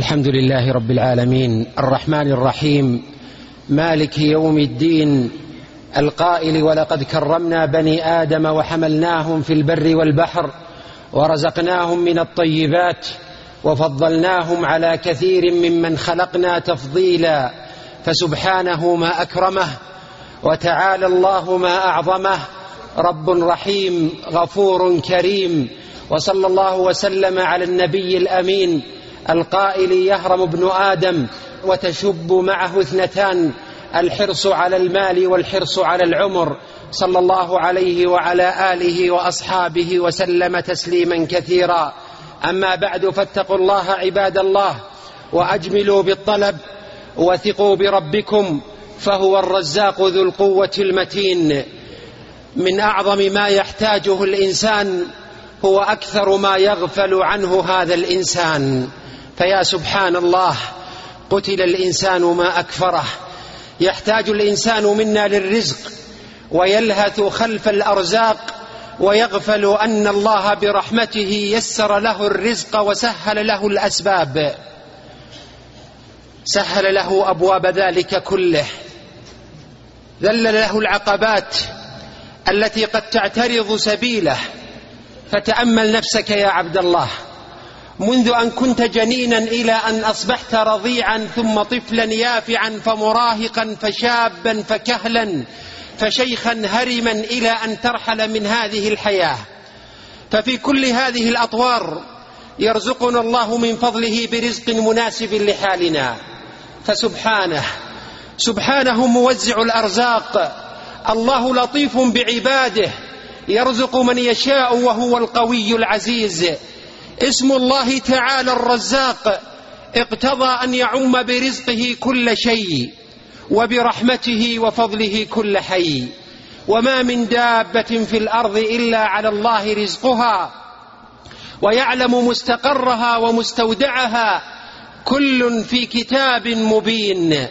الحمد لله رب العالمين الرحمن الرحيم مالك يوم الدين القائل ولقد كرمنا بني آدم وحملناهم في البر والبحر ورزقناهم من الطيبات وفضلناهم على كثير ممن خلقنا تفضيلا فسبحانه ما أكرمه وتعالى الله ما أعظمه رب رحيم غفور كريم. وصلى الله وسلم على النبي الأمين القائل يهرم ابن آدم وتشب معه اثنتان الحرص على المال والحرص على العمر، صلى الله عليه وعلى آله وأصحابه وسلم تسليما كثيرا. أما بعد، فاتقوا الله عباد الله وأجملوا بالطلب وثقوا بربكم فهو الرزاق ذو القوة المتين. من أعظم ما يحتاجه الإنسان هو أكثر ما يغفل عنه هذا الإنسان، فيا سبحان الله قتل الإنسان ما أكفره. يحتاج الإنسان منا للرزق ويلهث خلف الأرزاق ويغفل أن الله برحمته يسر له الرزق وسهل له الأسباب، سهل له أبواب ذلك كله، ذلل له العقبات التي قد تعترض سبيله. فتأمل نفسك يا عبد الله، منذ أن كنت جنينا إلى أن أصبحت رضيعا ثم طفلا يافعا فمراهقا فشابا فكهلا فشيخا هرما إلى أن ترحل من هذه الحياة. ففي كل هذه الأطوار يرزقنا الله من فضله برزق مناسب لحالنا، سبحانه موزع الأرزاق. الله لطيف بعباده يرزق من يشاء وهو القوي العزيز. اسم الله تعالى الرزاق اقتضى أن يعم برزقه كل شيء وبرحمته وفضله كل حي. وما من دابة في الأرض إلا على الله رزقها ويعلم مستقرها ومستودعها، كل في كتاب مبين.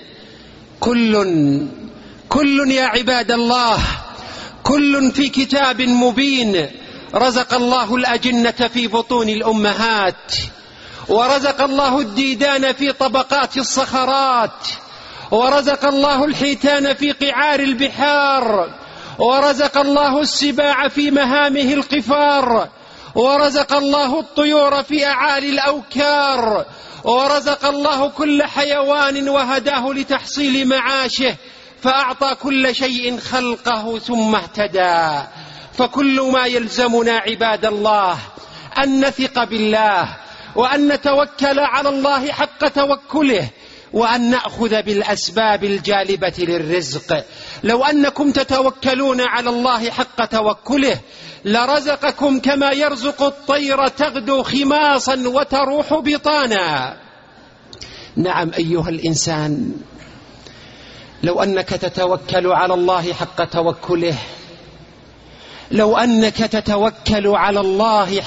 كل يا عباد الله، كل في كتاب مبين. رزق الله الأجنة في بطون الأمهات، ورزق الله الديدان في طبقات الصخرات، ورزق الله الحيتان في قعار البحار، ورزق الله السباع في مهامه القفار، ورزق الله الطيور في أعالي الأوكار، ورزق الله كل حيوان وهداه لتحصيل معاشه، فأعطى كل شيء خلقه ثم اهتدى. فكل ما يلزمنا عباد الله أن نثق بالله وأن نتوكل على الله حق توكله وأن نأخذ بالأسباب الجالبة للرزق. لو أنكم تتوكلون على الله حق توكله لرزقكم كما يرزق الطير تغدو خماصا وتروح بطانا. نعم أيها الإنسان، لو أنك تتوكل على الله حق توكله، لو أنك تتوكل على الله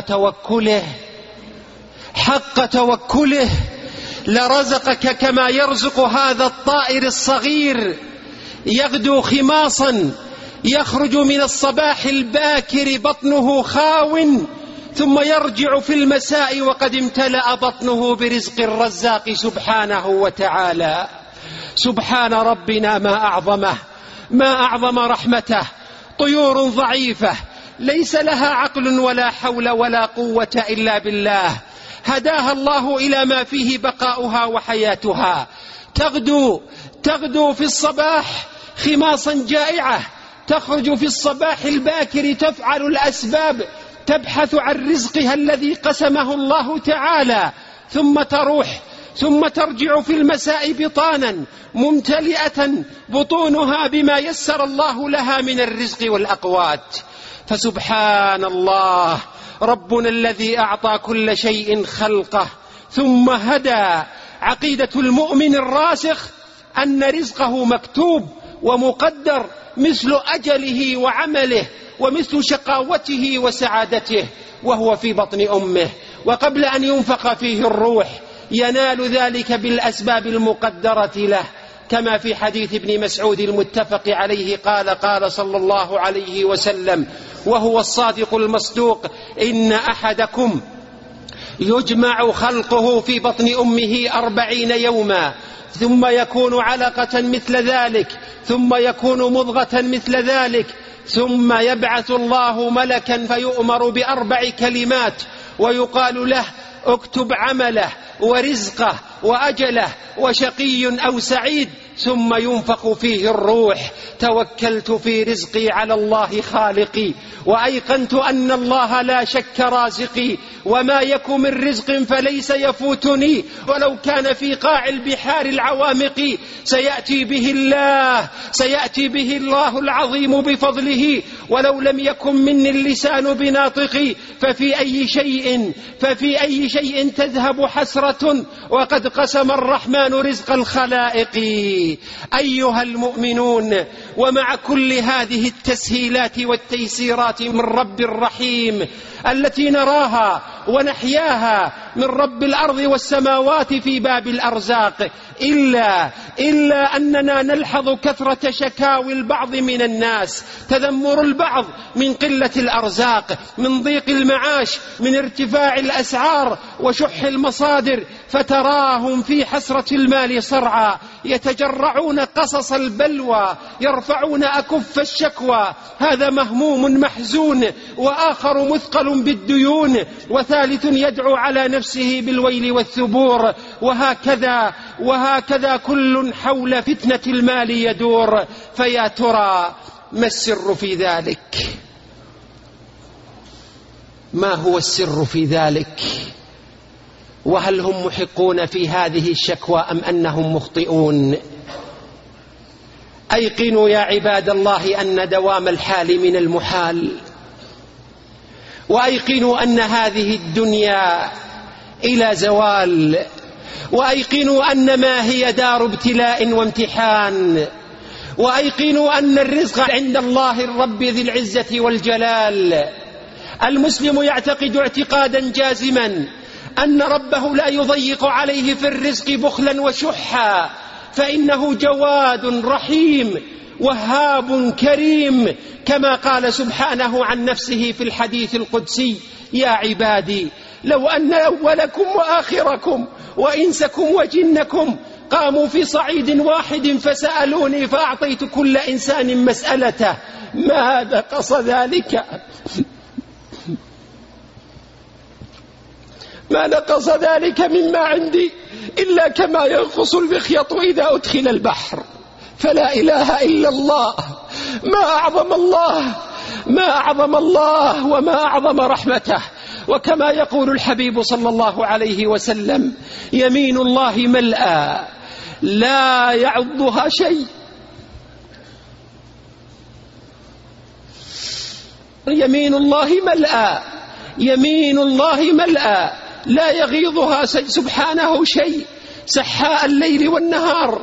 حق توكله لرزقك كما يرزق هذا الطائر الصغير يغدو خماصا، يخرج من الصباح الباكر بطنه خاو ثم يرجع في المساء وقد امتلأ بطنه برزق الرزاق سبحانه وتعالى. سبحان ربنا ما أعظم رحمته. طيور ضعيفة ليس لها عقل ولا حول ولا قوة إلا بالله، هداها الله إلى ما فيه بقاؤها وحياتها. تغدو في الصباح خماصا جائعة، تخرج في الصباح الباكر تفعل الأسباب، تبحث عن رزقها الذي قسمه الله تعالى، ثم ترجع في المساء بطانا ممتلئة بطونها بما يسر الله لها من الرزق والأقوات. فسبحان الله ربنا الذي أعطى كل شيء خلقه ثم هدى. عقيدة المؤمن الراسخ أن رزقه مكتوب ومقدر، مثل أجله وعمله ومثل شقاوته وسعادته وهو في بطن أمه، وقبل أن ينفخ فيه الروح ينال ذلك بالأسباب المقدرة له، كما في حديث ابن مسعود المتفق عليه قال صلى الله عليه وسلم وهو الصادق المصدوق: إن أحدكم يجمع خلقه في بطن أمه 40 يوما، ثم يكون علقة مثل ذلك، ثم يكون مضغة مثل ذلك، ثم يبعث الله ملكا فيؤمر ب4 كلمات ويقال له اكتب عمله ورزقه وأجله وشقي أو سعيد، ثم ينفخ فيه الروح. توكلت في رزقي على الله خالقي، وأيقنت أن الله لا شك رازقي، وما يك من رزق فليس يفوتني، ولو كان في قاع البحار العوامق سيأتي به الله العظيم بفضله، ولو لم يكن مني اللسان بناطقي ففي أي شيء تذهب حسرة وقد قسم الرحمن رزق الخلائق. أيها المؤمنون، ومع كل هذه التسهيلات والتيسيرات من رب الرحيم التي نراها ونحياها من رب الأرض والسماوات في باب الأرزاق، إلا أننا نلحظ كثرة شكاوي البعض من الناس، تذمر البعض من قلة الأرزاق، من ضيق المعاش، من ارتفاع الأسعار وشح المصادر، فتراهم في حسرة المال صرعى يتجرعون قصص البلوى، يرفعون أكف الشكوى، هذا مهموم محزون، وآخر مثقل بالديون، وثالث يدعو على نفسه بالويل والثبور، وهكذا كل حول فتنة المال يدور. فيا ترى ما السر في ذلك؟ ما هو السر في ذلك؟ وهل هم محقون في هذه الشكوى أم أنهم مخطئون؟ أيقنوا يا عباد الله أن دوام الحال من المحال، وأيقنوا أن هذه الدنيا إلى زوال، وأيقنوا أن ما هي دار ابتلاء وامتحان، وأيقنوا أن الرزق عند الله الرب ذي العزة والجلال. المسلم يعتقد اعتقادا جازما أن ربه لا يضيق عليه في الرزق بخلا وشحا، فإنه جواد رحيم وهاب كريم، كما قال سبحانه عن نفسه في الحديث القدسي: يا عبادي لو أن أولكم وآخركم وإنسكم وجنكم قاموا في صعيد واحد فسألوني فأعطيت كل إنسان مسألته ما نقص ذلك مما عندي إلا كما ينقص المخيط إذا أدخل البحر. فلا إله إلا الله، ما أعظم الله وما أعظم رحمته. وكما يقول الحبيب صلى الله عليه وسلم: يمين الله ملأى لا يعضها شيء، يمين الله ملأى لا يغيضها سبحانه شيء، سحاء الليل والنهار.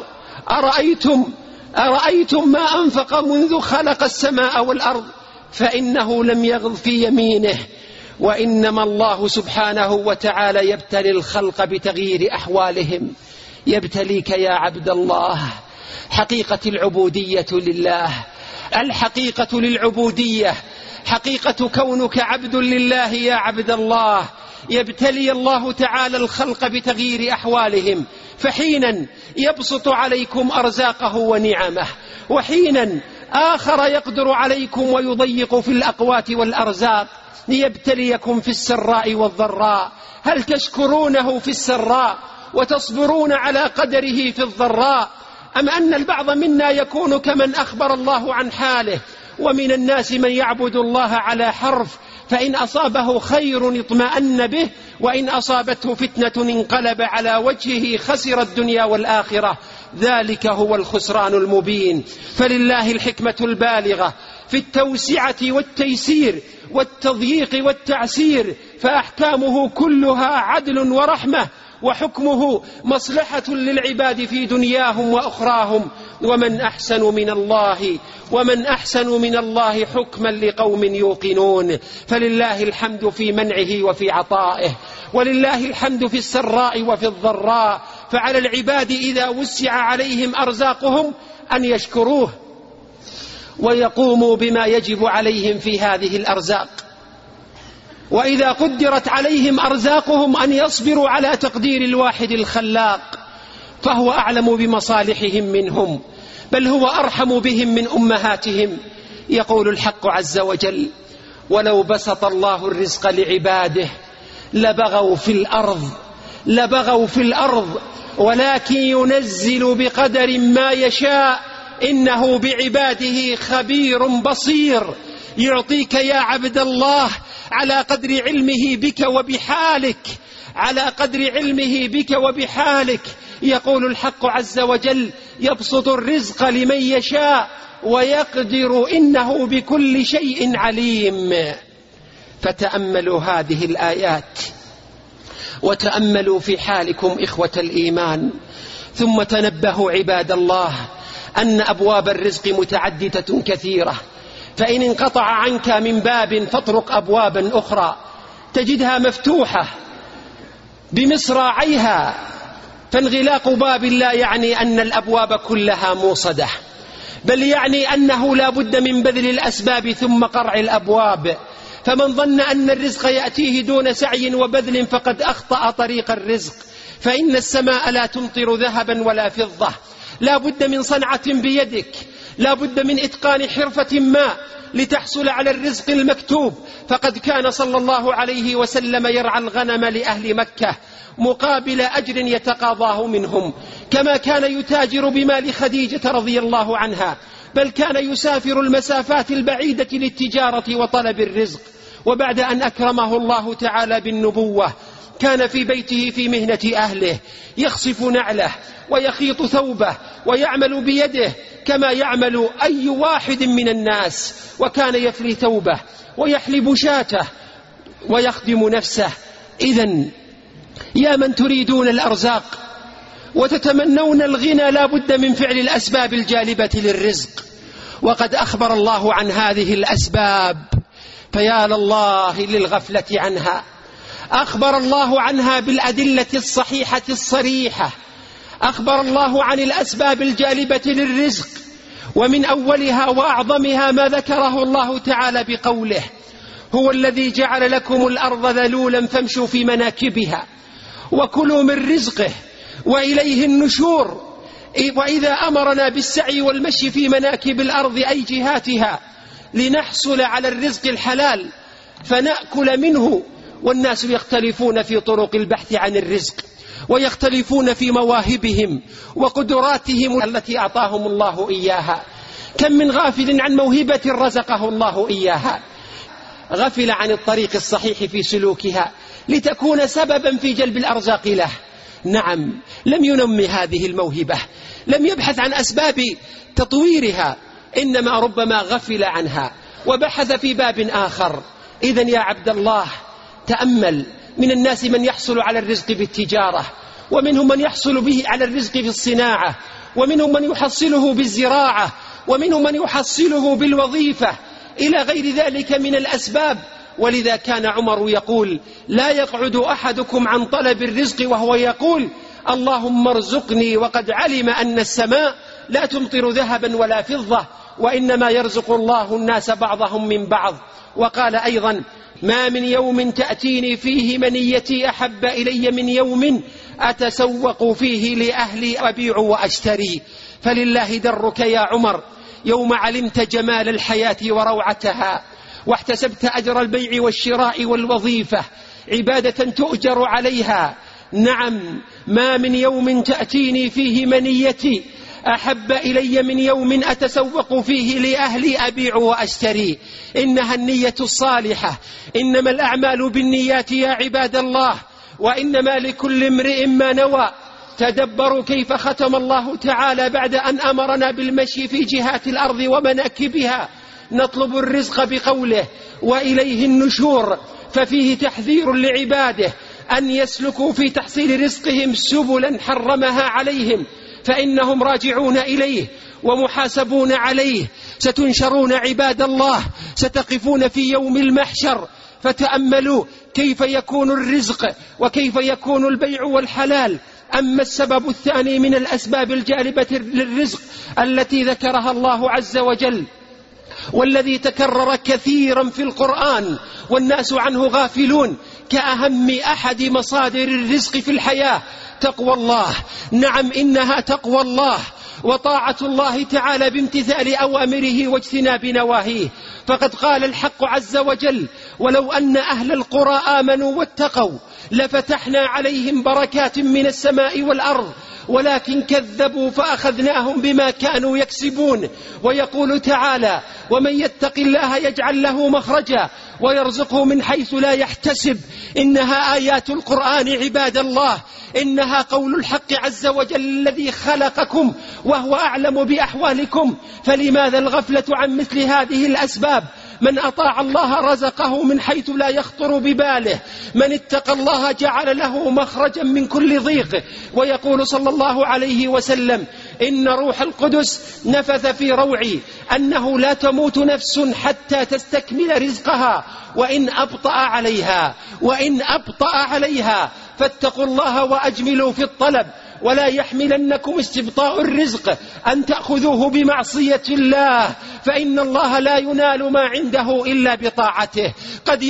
أرأيتم ما أنفق منذ خلق السماء والأرض فإنه لم يغض في يمينه. وإنما الله سبحانه وتعالى يبتلي الخلق بتغيير أحوالهم. يبتليك يا عبد الله. حقيقة العبودية لله، الحقيقة للعبودية، حقيقة كونك عبد لله يا عبد الله. يبتلي الله تعالى الخلق بتغيير أحوالهم، فحينا يبسط عليكم أرزاقه ونعمه، وحينا آخر يقدر عليكم ويضيق في الأقوات والأرزاق، ليبتليكم في السراء والضراء. هل تشكرونه في السراء وتصبرون على قدره في الضراء، أم أن البعض منا يكون كمن أخبر الله عن حاله؟ ومن الناس من يعبد الله على حرف، فإن أصابه خير اطمأن به، وإن أصابته فتنة انقلب على وجهه، خسر الدنيا والآخرة. ذلك هو الخسران المبين. فلله الحكمة البالغة في التوسعة والتيسير والتضييق والتعسير، فأحكامه كلها عدل ورحمة، وحكمه مصلحة للعباد في دنياهم وأخراهم. ومن أحسن من الله حكما لقوم يوقنون. فلله الحمد في منعه وفي عطائه، ولله الحمد في السراء وفي الضراء. فعلى العباد إذا وسع عليهم أرزاقهم أن يشكروه ويقوموا بما يجب عليهم في هذه الأرزاق. وإذا قدرت عليهم أرزاقهم أن يصبروا على تقدير الواحد الخلاق، فهو أعلم بمصالحهم منهم، بل هو أرحم بهم من أمهاتهم. يقول الحق عز وجل: ولو بسط الله الرزق لعباده لبغوا في الأرض ولكن ينزل بقدر ما يشاء إنه بعباده خبير بصير. يعطيك يا عبد الله على قدر علمه بك وبحالك. يقول الحق عز وجل: يبسط الرزق لمن يشاء ويقدر إنه بكل شيء عليم. فتأملوا هذه الآيات وتأملوا في حالكم إخوة الإيمان، ثم تنبهوا عباد الله أن أبواب الرزق متعددة كثيرة، فإن انقطع عنك من باب فاطرق أبوابا أخرى تجدها مفتوحة بمصراعيها. فانغلاق باب لا يعني أن الأبواب كلها موصدة، بل يعني أنه لا بد من بذل الأسباب ثم قرع الأبواب. فمن ظن أن الرزق يأتيه دون سعي وبذل فقد أخطأ طريق الرزق، فإن السماء لا تمطر ذهبا ولا فضة. لا بد من صنعة بيدك، لا بد من إتقان حرفة ما لتحصل على الرزق المكتوب. فقد كان صلى الله عليه وسلم يرعى الغنم لأهل مكة مقابل أجر يتقاضاه منهم، كما كان يتاجر بمال خديجة رضي الله عنها، بل كان يسافر المسافات البعيدة للتجارة وطلب الرزق. وبعد أن أكرمه الله تعالى بالنبوة كان في بيته في مهنة أهله، يخصف نعله ويخيط ثوبه ويعمل بيده كما يعمل أي واحد من الناس، وكان يفلي ثوبه ويحلب شاته ويخدم نفسه. إذن يا من تريدون الأرزاق وتتمنون الغنى لا بد من فعل الأسباب الجالبة للرزق، وقد أخبر الله عن هذه الأسباب، فيا لله للغفلة عنها. أخبر الله عنها بالأدلة الصحيحة الصريحة. أخبر الله عن الأسباب الجالبة للرزق، ومن أولها وأعظمها ما ذكره الله تعالى بقوله: هو الذي جعل لكم الأرض ذلولا فامشوا في مناكبها وكلوا من رزقه وإليه النشور. وإذا أمرنا بالسعي والمشي في مناكب الأرض أي جهاتها لنحصل على الرزق الحلال فنأكل منه، والناس يختلفون في طرق البحث عن الرزق، ويختلفون في مواهبهم وقدراتهم التي أعطاهم الله إياها. كم من غافل عن موهبة رزقه الله إياها، غفل عن الطريق الصحيح في سلوكها لتكون سببا في جلب الأرزاق له. نعم، لم ينمي هذه الموهبة، لم يبحث عن أسباب تطويرها، إنما ربما غفل عنها وبحث في باب آخر. إذن يا عبد الله تأمل، من الناس من يحصل على الرزق بالتجارة، ومنهم من يحصل به على الرزق بالصناعة، ومنهم من يحصله بالزراعة، ومنهم من يحصله بالوظيفة، إلى غير ذلك من الأسباب. ولذا كان عمر يقول: لا يقعد أحدكم عن طلب الرزق وهو يقول: اللهم ارزقني، وقد علم أن السماء لا تمطر ذهبا ولا فضة، وإنما يرزق الله الناس بعضهم من بعض. وقال أيضا: ما من يوم تأتيني فيه منيتي أحب إلي من يوم أتسوق فيه لأهلي أبيع وأشتري. فلله درك يا عمر يوم علمت جمال الحياة وروعتها، واحتسبت أجر البيع والشراء والوظيفة عبادة تؤجر عليها. نعم، ما من يوم تأتيني فيه منيتي أحب إلي من يوم أتسوق فيه لأهلي أبيع وأشتري. إنها النية الصالحة، إنما الأعمال بالنيات يا عباد الله، وإنما لكل امرئ ما نوى. تدبروا كيف ختم الله تعالى بعد أن أمرنا بالمشي في جهات الأرض ومناكبها نطلب الرزق بقوله: وإليه النشور. ففيه تحذير لعباده أن يسلكوا في تحصيل رزقهم سبلا حرمها عليهم، فإنهم راجعون إليه ومحاسبون عليه. ستنشرون عباد الله، ستقفون في يوم المحشر، فتأملوا كيف يكون الرزق وكيف يكون البيع والحلال. أما السبب الثاني من الأسباب الجالبة للرزق التي ذكرها الله عز وجل، والذي تكرر كثيرا في القرآن والناس عنه غافلون كأهم أحد مصادر الرزق في الحياة تقوى الله. نعم، إنها تقوى الله وطاعة الله تعالى بامتثال أوامره واجتناب نواهيه. فقد قال الحق عز وجل: ولو أن أهل القرى آمنوا واتقوا لفتحنا عليهم بركات من السماء والأرض ولكن كذبوا فأخذناهم بما كانوا يكسبون. ويقول تعالى: ومن يتق الله يجعل له مخرجا ويرزقه من حيث لا يحتسب. إنها آيات القرآن عباد الله، إنها قول الحق عز وجل الذي خلقكم وهو أعلم بأحوالكم، فلماذا الغفلة عن مثل هذه الأسباب؟ من أطاع الله رزقه من حيث لا يخطر بباله، من اتقى الله جعل له مخرجا من كل ضيق. ويقول صلى الله عليه وسلم: إن روح القدس نفث في روعي أنه لا تموت نفس حتى تستكمل رزقها وإن أبطأ عليها فاتقوا الله وأجملوا في الطلب، ولا يحملنكم استبطاء الرزق أن تأخذوه بمعصية الله، فإن الله لا ينال ما عنده إلا بطاعته. قد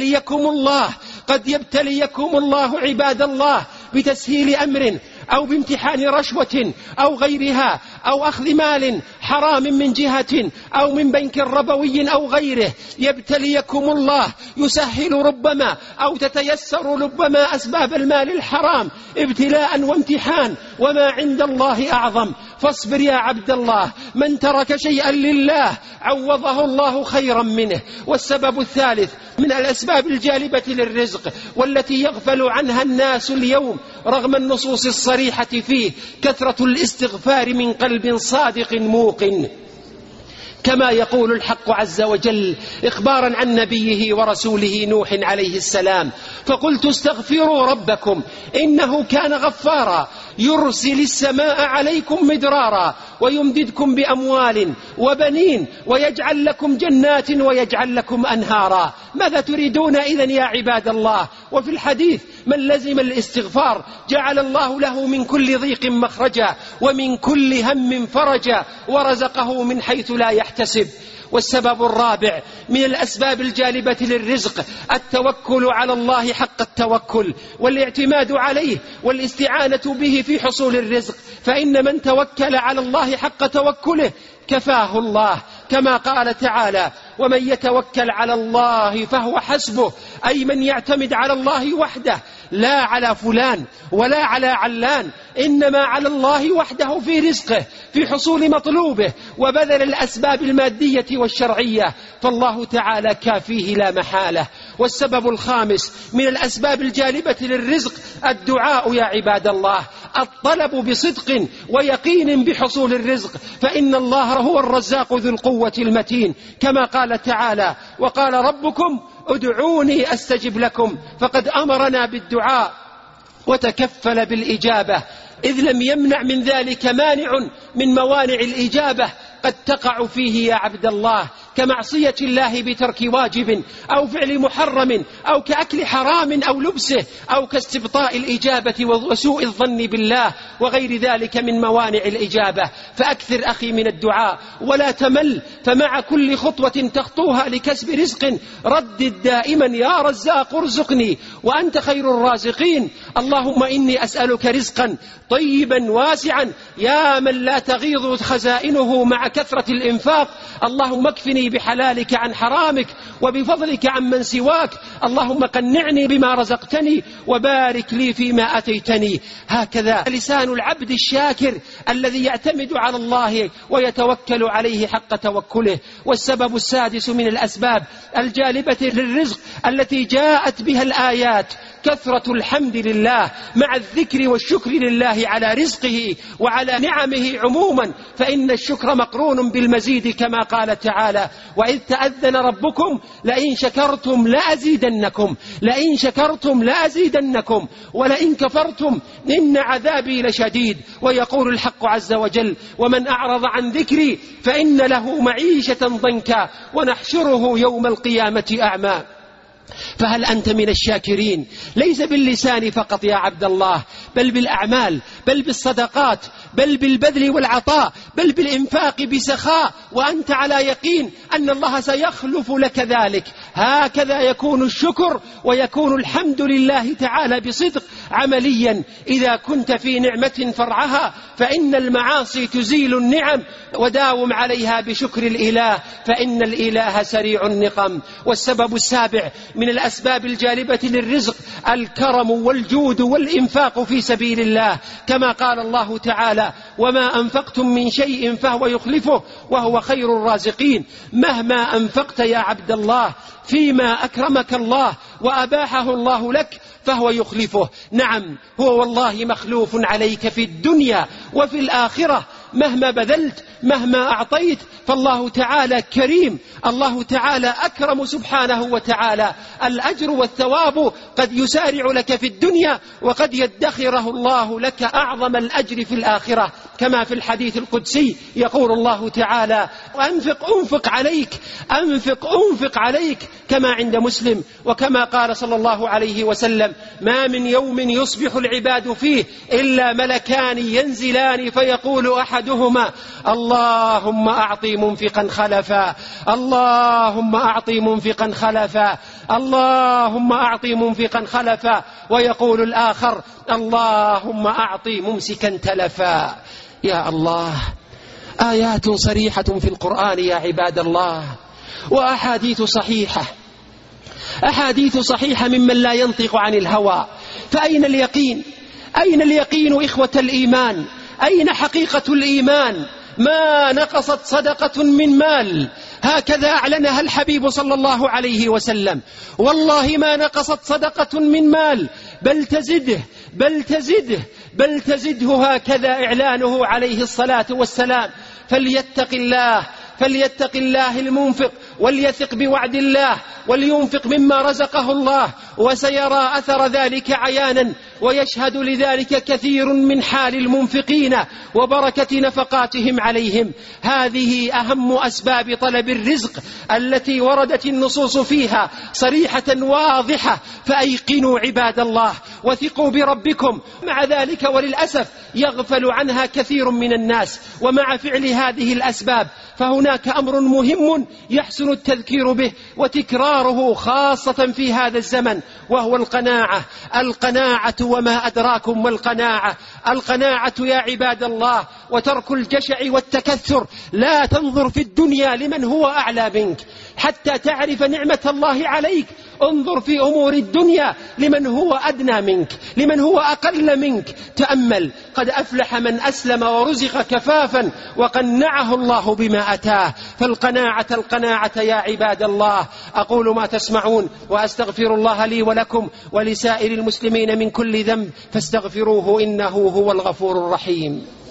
يبتليكم الله عباد الله بتسهيل أمر أو بامتحان رشوة أو غيرها أو أخذ مال حرام من جهة أو من بنك ربوي أو غيره. يبتليكم الله، يسهل ربما أو تتيسر ربما أسباب المال الحرام ابتلاء وامتحان، وما عند الله أعظم. فاصبر يا عبد الله، من ترك شيئا لله عوضه الله خيرا منه. والسبب الثالث من الأسباب الجالبة للرزق والتي يغفل عنها الناس اليوم رغم النصوص الصريحة فيه كثرة الاستغفار من قلب صادق موقن، كما يقول الحق عز وجل إخبارا عن نبيه ورسوله نوح عليه السلام: فقلت استغفروا ربكم إنه كان غفارا يرسل السماء عليكم مدرارا ويمددكم بأموال وبنين ويجعل لكم جنات ويجعل لكم أنهارا. ماذا تريدون إذن يا عباد الله؟ وفي الحديث: من لزم الاستغفار جعل الله له من كل ضيق مخرجا ومن كل هم فرجا ورزقه من حيث لا يحتسب. والسبب الرابع من الأسباب الجالبة للرزق التوكل على الله حق التوكل والاعتماد عليه والاستعانة به في حصول الرزق، فإن من توكل على الله حق توكله كفاه الله، كما قال تعالى: ومن يتوكل على الله فهو حسبه، أي من يعتمد على الله وحده لا على فلان ولا على علان، إنما على الله وحده في رزقه في حصول مطلوبه وبذل الأسباب المادية والشرعية، فالله تعالى كافيه لا محالة. والسبب الخامس من الأسباب الجالبة للرزق الدعاء يا عباد الله، الطلب بصدق ويقين بحصول الرزق، فإن الله هو الرزاق ذو القوة المتين، كما قال تعالى: وقال ربكم ادعوني أستجب لكم، فقد أمرنا بالدعاء وتكفل بالإجابة، إذ لم يمنع من ذلك مانع من موانع الإجابة قد تقع فيه يا عبد الله، كمعصية الله بترك واجب أو فعل محرم أو كأكل حرام أو لبسه أو كاستبطاء الإجابة وسوء الظن بالله وغير ذلك من موانع الإجابة. فأكثر أخي من الدعاء ولا تمل، فمع كل خطوة تخطوها لكسب رزق ردد دائما: يا رزاق ارزقني وأنت خير الرازقين. اللهم إني أسألك رزقا طيبا واسعا يا من لا تغيض خزائنه مع كثرة الإنفاق. اللهم اكفني بحلالك عن حرامك وبفضلك عن من سواك. اللهم قنعني بما رزقتني وبارك لي فيما أتيتني. هكذا لسان العبد الشاكر الذي يعتمد على الله ويتوكل عليه حق توكله. والسبب السادس من الأسباب الجالبة للرزق التي جاءت بها الآيات كثرة الحمد لله مع الذكر والشكر لله على رزقه وعلى نعمه عموما، فإن الشكر مقرون بالمزيد، كما قال تعالى: وإذ تأذن ربكم لئن شكرتم لأزيدنكم ولئن كفرتم إن عذابي لشديد. ويقول الحق عز وجل: ومن أعرض عن ذكري فإن له معيشة ضنكا ونحشره يوم القيامة أعمى. فهل أنت من الشاكرين؟ ليس باللسان فقط يا عبد الله، بل بالأعمال، بل بالصدقات، بل بالبذل والعطاء، بل بالإنفاق بسخاء، وأنت على يقين أن الله سيخلف لك ذلك. هكذا يكون الشكر ويكون الحمد لله تعالى بصدق عمليا. إذا كنت في نعمة فرعها فإن المعاصي تزيل النعم، وداوم عليها بشكر الإله فإن الإله سريع النقم. والسبب السابع من الأسباب الجالبة للرزق الكرم والجود والإنفاق في سبيل الله، كما قال الله تعالى: وما أنفقتم من شيء فهو يخلفه وهو خير الرازقين. مهما أنفقت يا عبد الله فيما أكرمك الله وأباحه الله لك فهو يخلفه. نعم، هو والله مخلوف عليك في الدنيا وفي الآخرة. مهما بذلت، مهما أعطيت، فالله تعالى كريم، الله تعالى أكرم سبحانه وتعالى. الأجر والثواب قد يسارع لك في الدنيا، وقد يدخره الله لك أعظم الأجر في الآخرة، كما في الحديث القدسي يقول الله تعالى: أنفق عليك، كما عند مسلم. وكما قال صلى الله عليه وسلم: ما من يوم يصبح العباد فيه إلا ملكان ينزلان فيقول أحدهما: اللهم أعطي منفقا خلفا، اللهم أعطي منفقا خلفا، اللهم أعطي منفقا خلفا، ويقول الآخر: اللهم أعطي ممسكا تلفا. يا الله، آيات صريحة في القرآن يا عباد الله، وأحاديث صحيحة ممن لا ينطق عن الهوى. فأين اليقين؟ أين اليقين إخوة الإيمان؟ أين حقيقة الإيمان؟ ما نقصت صدقة من مال، هكذا أعلنها الحبيب صلى الله عليه وسلم. والله ما نقصت صدقة من مال، بل تزده، هكذا إعلانه عليه الصلاة والسلام. فليتق الله المنفق، وليثق بوعد الله، ولينفق مما رزقه الله، وسيرى أثر ذلك عيانا، ويشهد لذلك كثير من حال المنفقين وبركة نفقاتهم عليهم. هذه أهم أسباب طلب الرزق التي وردت النصوص فيها صريحة واضحة. فأيقنوا عباد الله وثقوا بربكم. مع ذلك وللأسف يغفل عنها كثير من الناس. ومع فعل هذه الأسباب فهناك أمر مهم يحسن التذكير به وتكراره خاصة في هذا الزمن، وهو القناعة. وما أدراكم ما القناعة يا عباد الله، وترك الجشع والتكثر. لا تنظر في الدنيا لمن هو أعلى منك حتى تعرف نعمة الله عليك. انظر في أمور الدنيا لمن هو أدنى منك، لمن هو أقل منك. تأمل: قد أفلح من أسلم ورزق كفافا وقنعه الله بما أتاه. فالقناعة يا عباد الله. أقول ما تسمعون، وأستغفر الله لي ولكم ولسائر المسلمين من كل ذنب، فاستغفروه إنه هو الغفور الرحيم.